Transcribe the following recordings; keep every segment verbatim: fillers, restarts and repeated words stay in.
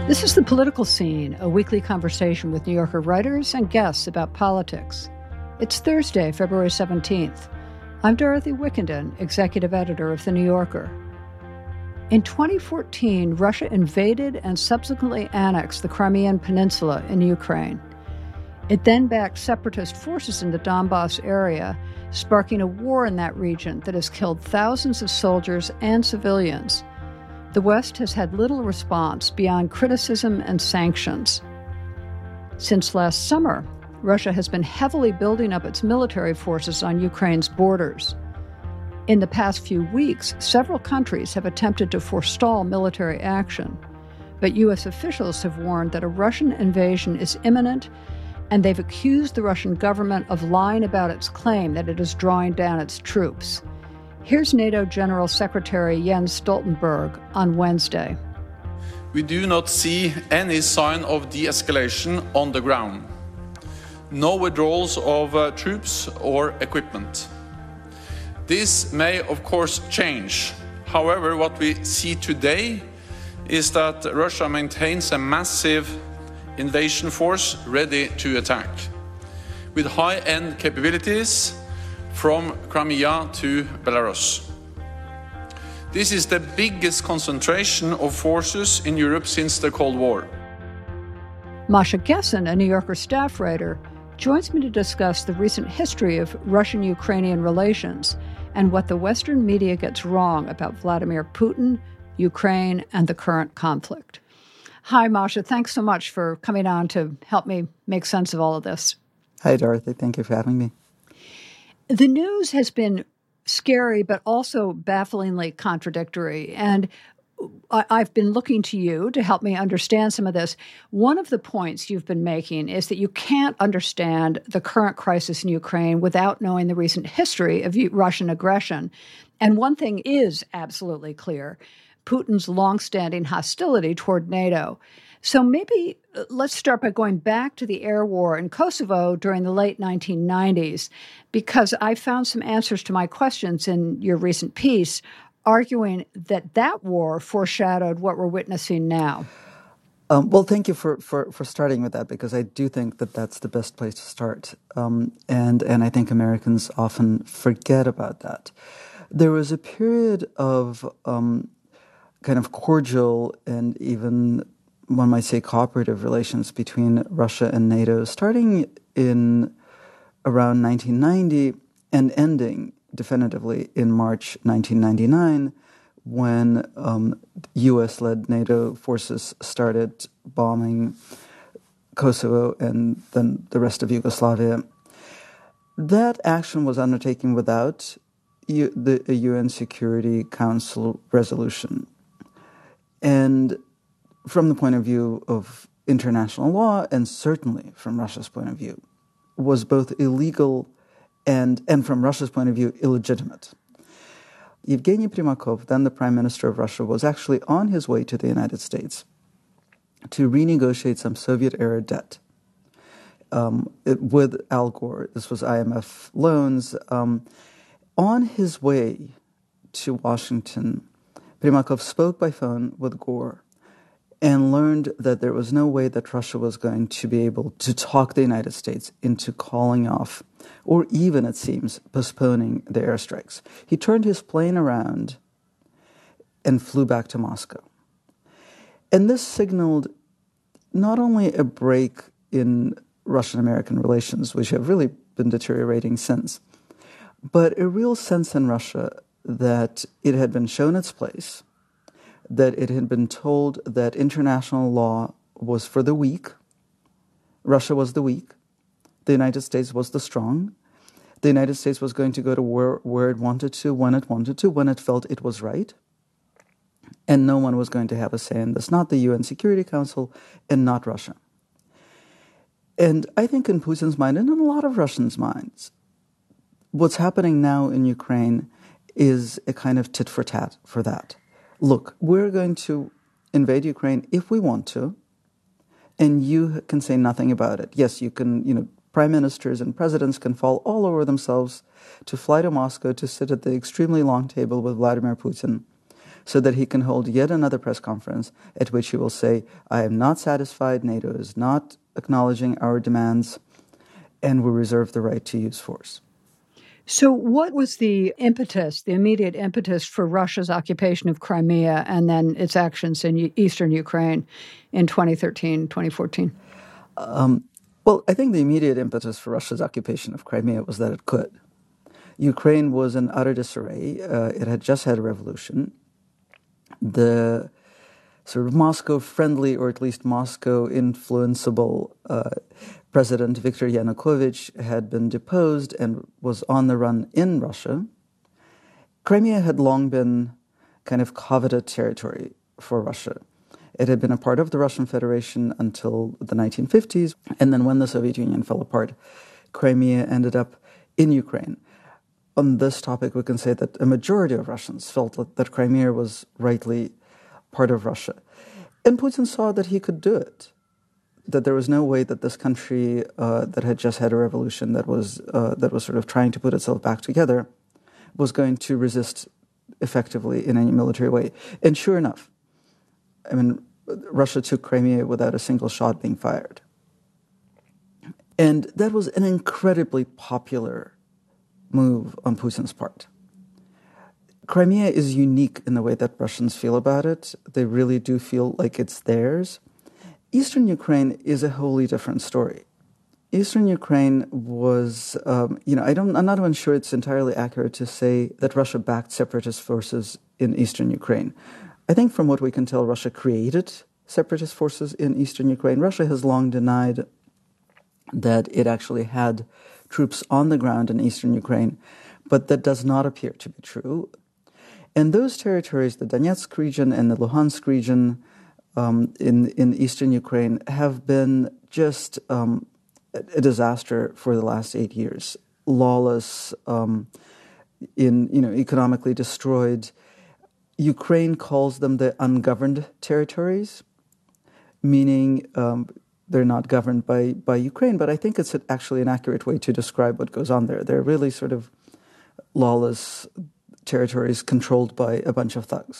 This is The Political Scene, a weekly conversation with New Yorker writers and guests about politics. It's Thursday, February seventeenth. I'm Dorothy Wickenden, executive editor of The New Yorker. In twenty fourteen, Russia invaded and subsequently annexed the Crimean Peninsula in Ukraine. It then backed separatist forces in the Donbass area, sparking a war in that region that has killed thousands of soldiers and civilians. The West has had little response beyond criticism and sanctions. Since last summer, Russia has been heavily building up its military forces on Ukraine's borders. In the past few weeks, several countries have attempted to forestall military action, but U S officials have warned that a Russian invasion is imminent, and they've accused the Russian government of lying about its claim that it is drawing down its troops. Here's NATO General Secretary Jens Stoltenberg on Wednesday. We do not see any sign of de-escalation on the ground. No withdrawals of uh, troops or equipment. This may, of course, change. However, what we see today is that Russia maintains a massive invasion force ready to attack, with high-end capabilities from Crimea to Belarus. This is the biggest concentration of forces in Europe since the Cold War. Masha Gessen, a New Yorker staff writer, joins me to discuss the recent history of Russian-Ukrainian relations and what the Western media gets wrong about Vladimir Putin, Ukraine, and the current conflict. Hi, Masha. Thanks so much for coming on to help me make sense of all of this. Hi, Dorothy. Thank you for having me. The news has been scary, but also bafflingly contradictory. And I've been looking to you to help me understand some of this. One of the points you've been making is that you can't understand the current crisis in Ukraine without knowing the recent history of Russian aggression. And one thing is absolutely clear: Putin's longstanding hostility toward NATO. So maybe let's start by going back to the air war in Kosovo during the late nineteen nineties, because I found some answers to my questions in your recent piece, arguing that that war foreshadowed what we're witnessing now. Um, well, thank you for, for, for starting with that, because I do think that that's the best place to start. Um, and, and I think Americans often forget about that. There was a period of um, kind of cordial and even, one might say, cooperative relations between Russia and NATO, starting in around nineteen ninety and ending definitively in March nineteen ninety-nine, when um, U S-led NATO forces started bombing Kosovo and then the rest of Yugoslavia. That action was undertaken without U- the a U N Security Council resolution. And from the point of view of international law, and certainly from Russia's point of view, was both illegal and, and from Russia's point of view, illegitimate. Yevgeny Primakov, then the Prime Minister of Russia, was actually on his way to the United States to renegotiate some Soviet-era debt um, it, with Al Gore. This was I M F loans. Um, on his way to Washington, Primakov spoke by phone with Gore and learned that there was no way that Russia was going to be able to talk the United States into calling off, or even, it seems, postponing the airstrikes. He turned his plane around and flew back to Moscow. And this signaled not only a break in Russian-American relations, which have really been deteriorating since, but a real sense in Russia that it had been shown its place, that it had been told that international law was for the weak, Russia was the weak, the United States was the strong, the United States was going to go to war where it wanted to, when it wanted to, when it felt it was right, and no one was going to have a say in this, not the U N Security Council and not Russia. And I think in Putin's mind, and in a lot of Russians' minds, what's happening now in Ukraine is a kind of tit for tat for that. Look, we're going to invade Ukraine if we want to, and you can say nothing about it. Yes, you can, you know, prime ministers and presidents can fall all over themselves to fly to Moscow to sit at the extremely long table with Vladimir Putin, so that he can hold yet another press conference at which he will say, I am not satisfied, NATO is not acknowledging our demands, and we reserve the right to use force. So what was the impetus, the immediate impetus for Russia's occupation of Crimea and then its actions in eastern Ukraine in twenty thirteen, twenty fourteen? Um, well, I think the immediate impetus for Russia's occupation of Crimea was that it could. Ukraine was in utter disarray. Uh, it had just had a revolution. The sort of Moscow-friendly, or at least Moscow-influenceable uh, President Viktor Yanukovych had been deposed and was on the run in Russia. Crimea had long been kind of coveted territory for Russia. It had been a part of the Russian Federation until the nineteen fifties, and then when the Soviet Union fell apart, Crimea ended up in Ukraine. On this topic, we can say that a majority of Russians felt that Crimea was rightly part of Russia. And Putin saw that he could do it, that there was no way that this country uh, that had just had a revolution, that was uh, that was sort of trying to put itself back together, was going to resist effectively in any military way. And sure enough, I mean, Russia took Crimea without a single shot being fired. And that was an incredibly popular move on Putin's part. Crimea is unique in the way that Russians feel about it. They really do feel like it's theirs. Eastern Ukraine is a wholly different story. Eastern Ukraine was, um, you know, I don't, I'm not even sure it's entirely accurate to say that Russia backed separatist forces in Eastern Ukraine. I think from what we can tell, Russia created separatist forces in Eastern Ukraine. Russia has long denied that it actually had troops on the ground in Eastern Ukraine, but that does not appear to be true. And those territories, the Donetsk region and the Luhansk region, Um, in, in eastern Ukraine, have been just um, a disaster for the last eight years. Lawless, um, in you know, economically destroyed. Ukraine calls them the ungoverned territories, meaning um, they're not governed by, by Ukraine. But I think it's actually an accurate way to describe what goes on there. They're really sort of lawless territories controlled by a bunch of thugs.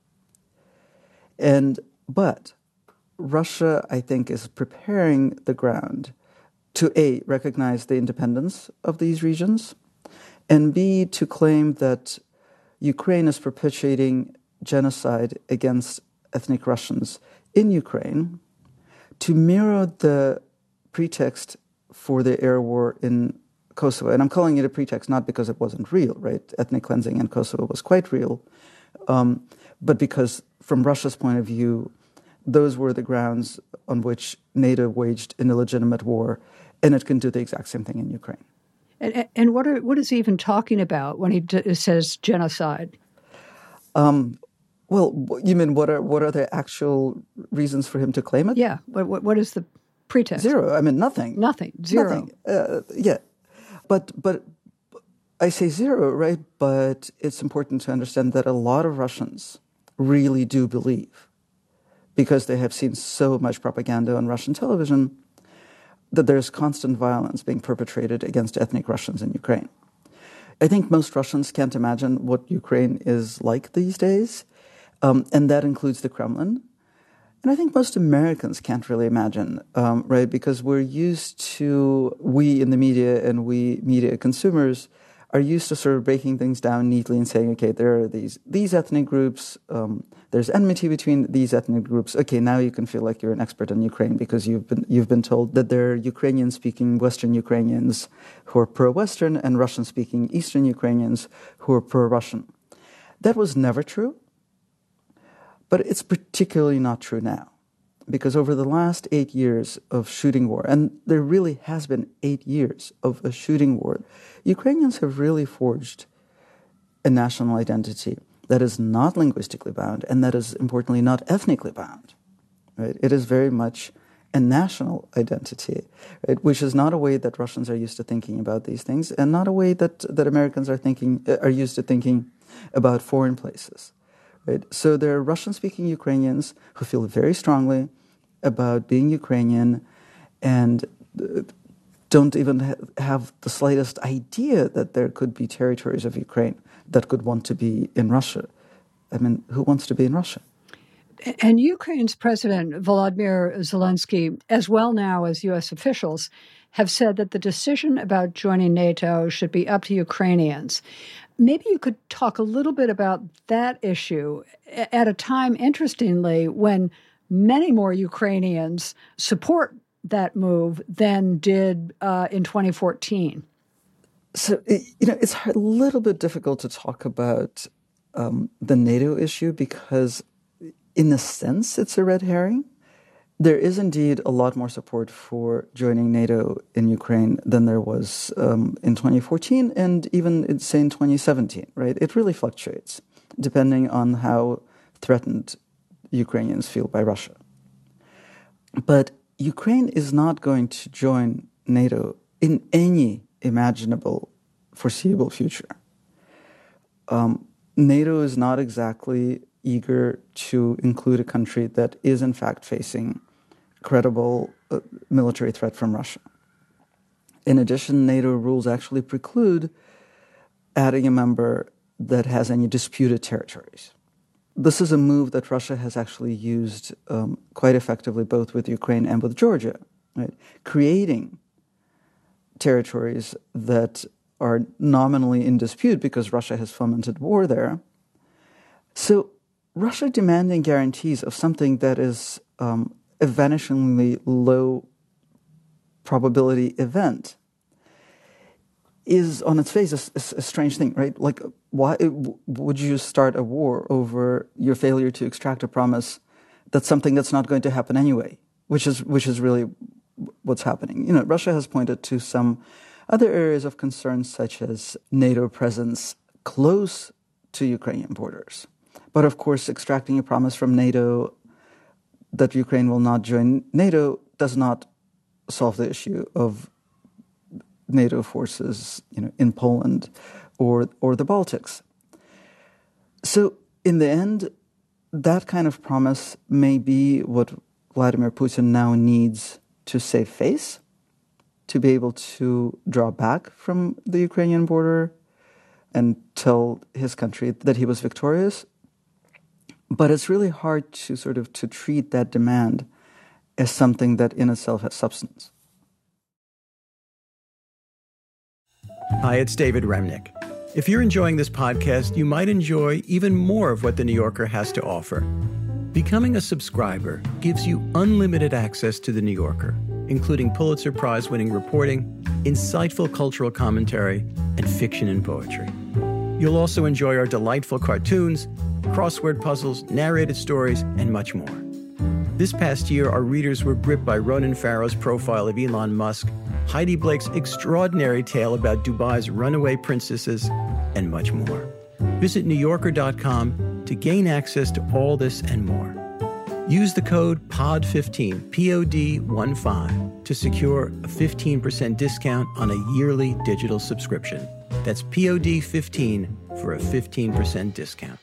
And But Russia, I think, is preparing the ground to A, recognize the independence of these regions, and B, to claim that Ukraine is perpetuating genocide against ethnic Russians in Ukraine to mirror the pretext for the air war in Kosovo. And I'm calling it a pretext not because it wasn't real, right? Ethnic cleansing in Kosovo was quite real, um, but because from Russia's point of view, those were the grounds on which NATO waged an illegitimate war, and it can do the exact same thing in Ukraine. And, and what are what is he even talking about when he d- says genocide? Um, well, you mean what are what are the actual reasons for him to claim it? Yeah. What what, what is the pretext? Zero. I mean, nothing. Nothing. Zero. Nothing. Uh, yeah, but but I say zero, right? But it's important to understand that a lot of Russians really do believe, because they have seen so much propaganda on Russian television, that there's constant violence being perpetrated against ethnic Russians in Ukraine. I think most Russians can't imagine what Ukraine is like these days, um, and that includes the Kremlin. And I think most Americans can't really imagine, um, right, because we're used to, we in the media and we media consumers are used to sort of breaking things down neatly and saying, okay, there are these these ethnic groups, um, there's enmity between these ethnic groups. Okay, now you can feel like you're an expert in Ukraine because you've been you've been told that there are Ukrainian-speaking Western Ukrainians who are pro-Western and Russian-speaking Eastern Ukrainians who are pro-Russian. That was never true, but it's particularly not true now, because over the last eight years of shooting war, and there really has been eight years of a shooting war, Ukrainians have really forged a national identity that is not linguistically bound and that is, importantly, not ethnically bound. Right? It is very much a national identity, right? Which is not a way that Russians are used to thinking about these things, and not a way that, that Americans are thinking are used to thinking about foreign places. Right? So there are Russian-speaking Ukrainians who feel very strongly about being Ukrainian and don't even ha- have the slightest idea that there could be territories of Ukraine that could want to be in Russia. I mean, who wants to be in Russia? And Ukraine's President Volodymyr Zelensky, as well now as U S officials, have said that the decision about joining NATO should be up to Ukrainians. Maybe you could talk a little bit about that issue at a time, interestingly, when many more Ukrainians support that move than did uh, in twenty fourteen. So, you know, it's a little bit difficult to talk about um, the NATO issue because, in a sense, it's a red herring. There is indeed a lot more support for joining NATO in Ukraine than there was um, in twenty fourteen and even, say, in twenty seventeen, right? It really fluctuates depending on how threatened Ukrainians feel by Russia. But Ukraine is not going to join NATO in any imaginable foreseeable future. Um, NATO is not exactly eager to include a country that is in fact facing credible uh, military threat from Russia. In addition, NATO rules actually preclude adding a member that has any disputed territories. This is a move that Russia has actually used um, quite effectively both with Ukraine and with Georgia, right? Creating territories that are nominally in dispute because Russia has fomented war there. So Russia demanding guarantees of something that is um, a vanishingly low probability event is on its face a, a, a strange thing, right? Like, why would you start a war over your failure to extract a promise that's something that's not going to happen anyway, which is which is really what's happening. You know, Russia has pointed to some other areas of concern, such as NATO presence close to Ukrainian borders. But of course, extracting a promise from NATO that Ukraine will not join NATO does not solve the issue of NATO forces, you know, in Poland or or the Baltics. So in the end, that kind of promise may be what Vladimir Putin now needs to save face, to be able to draw back from the Ukrainian border and tell his country that he was victorious. But it's really hard to sort of to treat that demand as something that in itself has substance. Hi, it's David Remnick. If you're enjoying this podcast, you might enjoy even more of what The New Yorker has to offer. Becoming a subscriber gives you unlimited access to The New Yorker, including Pulitzer Prize-winning reporting, insightful cultural commentary, and fiction and poetry. You'll also enjoy our delightful cartoons, crossword puzzles, narrated stories, and much more. This past year, our readers were gripped by Ronan Farrow's profile of Elon Musk, Heidi Blake's extraordinary tale about Dubai's runaway princesses, and much more. Visit New Yorker dot com to gain access to all this and more. Use the code P O D fifteen, P O D fifteen, to secure a fifteen percent discount on a yearly digital subscription. That's P O D fifteen for a fifteen percent discount.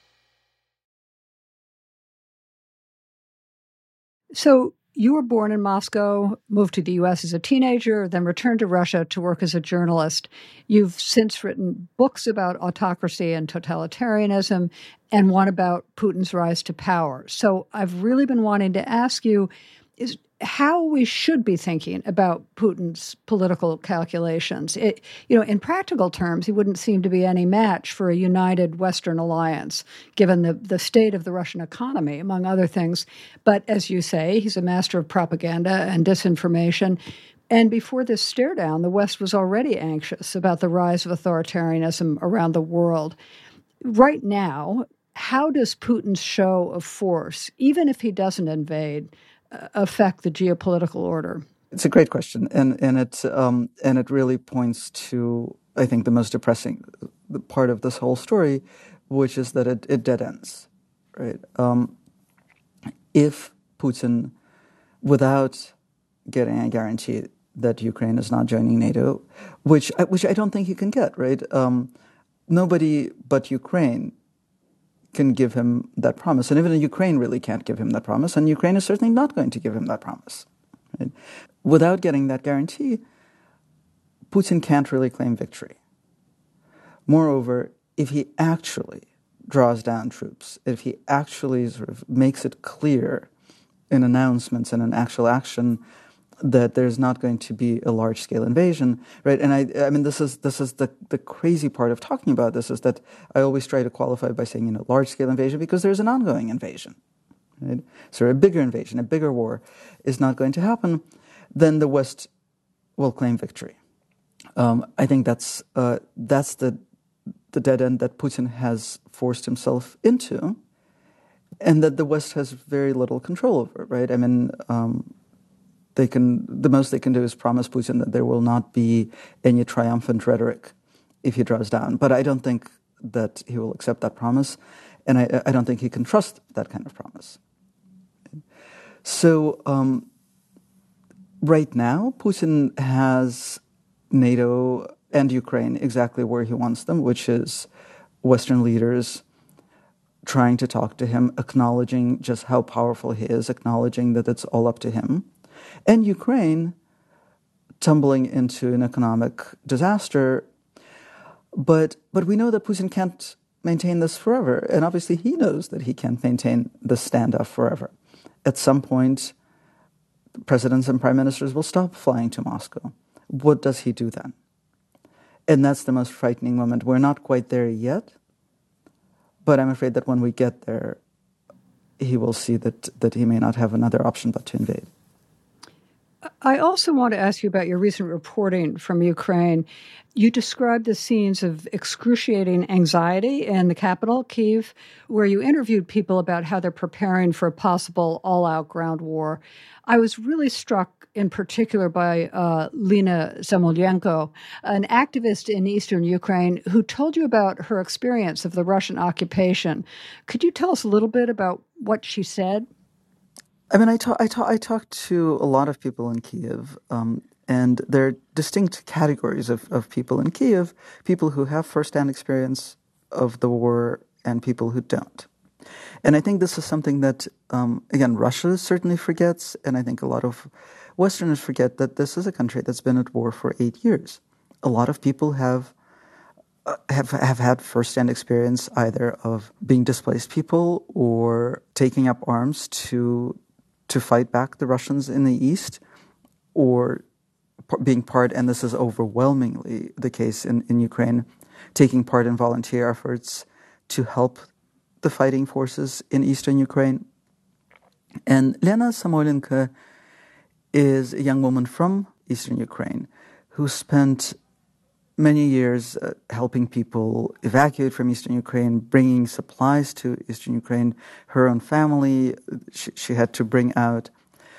So you were born in Moscow, moved to the U S as a teenager, then returned to Russia to work as a journalist. You've since written books about autocracy and totalitarianism and one about Putin's rise to power. So I've really been wanting to ask you is how we should be thinking about Putin's political calculations. It, you know, in practical terms, he wouldn't seem to be any match for a united Western alliance, given the, the state of the Russian economy, among other things. But as you say, he's a master of propaganda and disinformation. And before this stare down, the West was already anxious about the rise of authoritarianism around the world. Right now, how does Putin's show of force, even if he doesn't invade, affect the geopolitical order? It's a great question, and and it um, and it really points to, I think, the most depressing part of this whole story, which is that it, it dead ends, right? Um, if Putin, without getting a guarantee that Ukraine is not joining NATO, which I, which I don't think he can get, right? Um, nobody but Ukraine can give him that promise. And even Ukraine really can't give him that promise, and Ukraine is certainly not going to give him that promise. Right? Without getting that guarantee, Putin can't really claim victory. Moreover, if he actually draws down troops, if he actually sort of makes it clear in announcements and in actual action that there's not going to be a large-scale invasion, right? And I, I mean, this is this is the the crazy part of talking about this is that I always try to qualify by saying, you know, large-scale invasion because there's an ongoing invasion, right? So a bigger invasion, a bigger war, is not going to happen. Then the West will claim victory. Um, I think that's uh, that's the the dead end that Putin has forced himself into, and that the West has very little control over, right? I mean. Um, They can the most they can do is promise Putin that there will not be any triumphant rhetoric if he draws down. But I don't think that he will accept that promise, and I, I don't think he can trust that kind of promise. So um, right now, Putin has NATO and Ukraine exactly where he wants them, which is Western leaders trying to talk to him, acknowledging just how powerful he is, acknowledging that it's all up to him. And Ukraine tumbling into an economic disaster. But but we know that Putin can't maintain this forever. And obviously he knows that he can't maintain this standoff forever. At some point, presidents and prime ministers will stop flying to Moscow. What does he do then? And that's the most frightening moment. We're not quite there yet. But I'm afraid that when we get there, he will see that, that he may not have another option but to invade. I also want to ask you about your recent reporting from Ukraine. You described the scenes of excruciating anxiety in the capital, Kyiv, where you interviewed people about how they're preparing for a possible all-out ground war. I was really struck in particular by uh, Lena Zamolyenko, an activist in eastern Ukraine, who told you about her experience of the Russian occupation. Could you tell us a little bit about what she said? I mean, I, talk, I, talk, I talked to a lot of people in Kyiv, um, and there are distinct categories of, of people in Kyiv, people who have firsthand experience of the war and people who don't. And I think this is something that, um, again, Russia certainly forgets, and I think a lot of Westerners forget that this is a country that's been at war for eight years. A lot of people have uh, have have had firsthand experience either of being displaced people or taking up arms to to fight back the Russians in the east, or p- being part, and this is overwhelmingly the case in, in Ukraine, taking part in volunteer efforts to help the fighting forces in eastern Ukraine. And Lena Samolenko is a young woman from eastern Ukraine who spent many years uh, helping people evacuate from eastern Ukraine, bringing supplies to eastern Ukraine. Her own family, she, she had to bring out.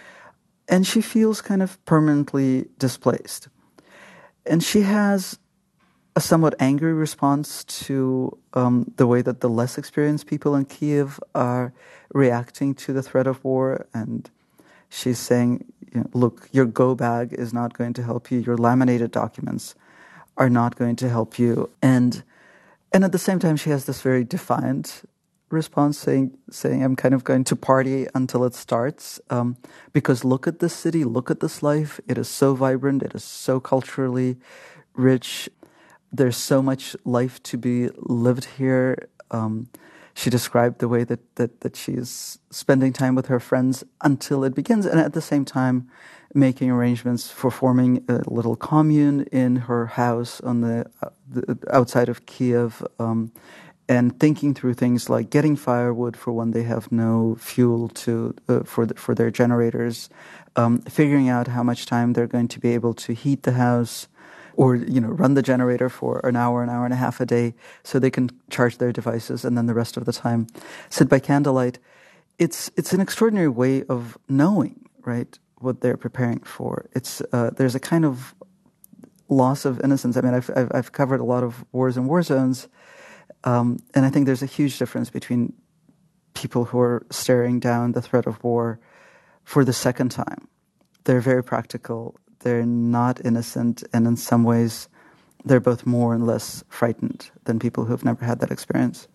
And she feels kind of permanently displaced. And she has a somewhat angry response to um, the way that the less experienced people in Kyiv are reacting to the threat of war. And she's saying, you know, look, your go bag is not going to help you. Your laminated documents are not going to help you. And and at the same time, she has this very defiant response saying, saying I'm kind of going to party until it starts. Um, because look at this city, look at this life. It is so vibrant. It is so culturally rich. There's so much life to be lived here. Um, she described the way that, that, that she's spending time with her friends until it begins. And at the same time, making arrangements for forming a little commune in her house on the, uh, the outside of Kyiv, um, and thinking through things like getting firewood for when they have no fuel to uh, for the, for their generators, um, figuring out how much time they're going to be able to heat the house, or you know run the generator for an hour, an hour and a half a day, so they can charge their devices, and then the rest of the time sit by candlelight. It's it's an extraordinary way of knowing, right, what they're preparing for. It's uh, there's a kind of loss of innocence. I mean, I've I've, I've covered a lot of wars and war zones, um, and I think there's a huge difference between people who are staring down the threat of war for the second time. They're very practical. They're not innocent, and in some ways, they're both more and less frightened than people who have never had that experience.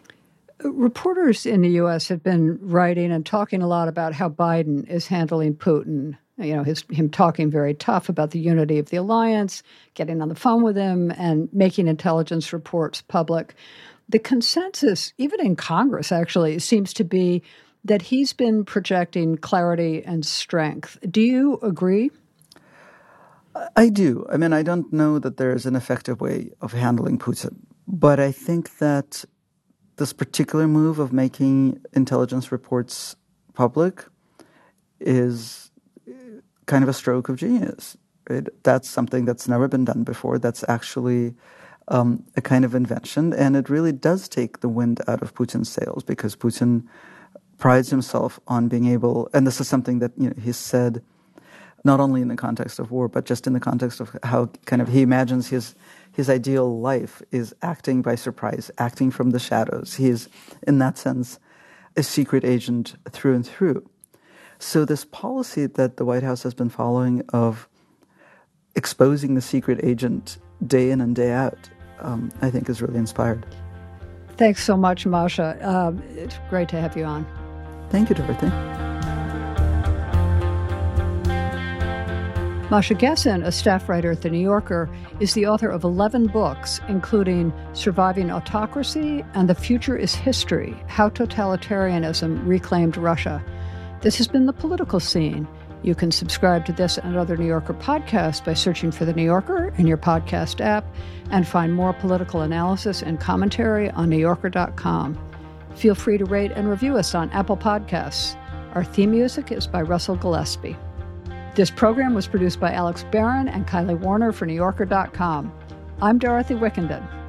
Reporters in the U S have been writing and talking a lot about how Biden is handling Putin. You know, his, him talking very tough about the unity of the alliance, getting on the phone with him, and making intelligence reports public. the consensus, even in Congress, actually, seems to be that he's been projecting clarity and strength. Do you agree? I do. I mean, I don't know that there is an effective way of handling Putin, but I think that this particular move of making intelligence reports public is kind of a stroke of genius. Right? That's something that's never been done before. That's actually um, a kind of invention, and it really does take the wind out of Putin's sails, because Putin prides himself on being able, and this is something that, you know, he's said not only in the context of war, but just in the context of how kind of he imagines his his ideal life is acting by surprise, acting from the shadows. He is, in that sense, a secret agent through and through. So this policy that the White House has been following of exposing the secret agent day in and day out, um, I think is really inspired. Thanks so much, Masha. Uh, it's great to have you on. Thank you, Dorothy. Masha Gessen, a staff writer at The New Yorker, is the author of eleven books, including Surviving Autocracy and The Future is History, How Totalitarianism Reclaimed Russia. This has been The Political Scene. You can subscribe to this and other New Yorker podcasts by searching for The New Yorker in your podcast app, and find more political analysis and commentary on new yorker dot com. Feel free to rate and review us on Apple Podcasts. Our theme music is by Russell Gillespie. This program was produced by Alex Barron and Kylie Warner for new yorker dot com. I'm Dorothy Wickenden.